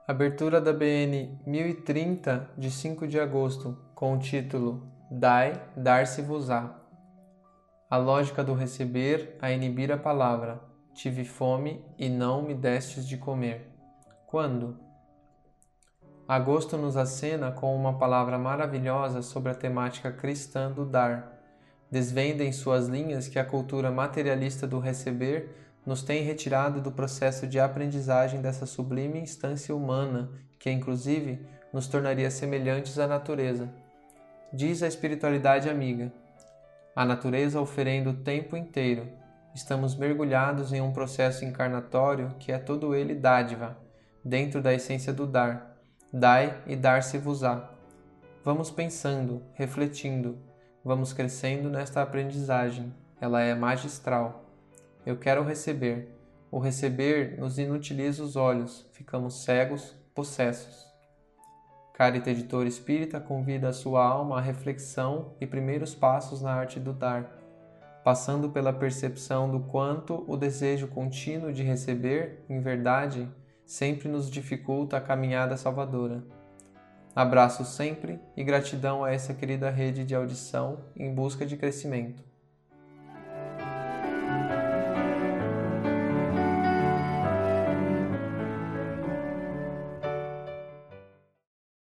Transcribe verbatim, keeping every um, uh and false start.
Abertura da B N mil e trinta, de cinco de agosto, com o título Dai, dar-se-vos-á. A lógica do receber a inibir a palavra. Tive fome e não me destes de comer. Quando? Agosto nos acena com uma palavra maravilhosa sobre a temática cristã do dar. Desvenda em suas linhas que a cultura materialista do receber nos tem retirado do processo de aprendizagem dessa sublime instância humana que, inclusive, nos tornaria semelhantes à natureza. Diz a espiritualidade amiga: a natureza oferenda o tempo inteiro. Estamos mergulhados em um processo encarnatório que é todo ele dádiva, dentro da essência do dar. Dai e dar-se-vos-á. Vamos pensando, refletindo, vamos crescendo nesta aprendizagem. Ela é magistral. Eu quero receber. O receber nos inutiliza os olhos, ficamos cegos, possessos. Carita Editora Espírita convida a sua alma à reflexão e primeiros passos na arte do dar, passando pela percepção do quanto o desejo contínuo de receber, em verdade, sempre nos dificulta a caminhada salvadora. Abraço sempre e gratidão a essa querida rede de audição em busca de crescimento.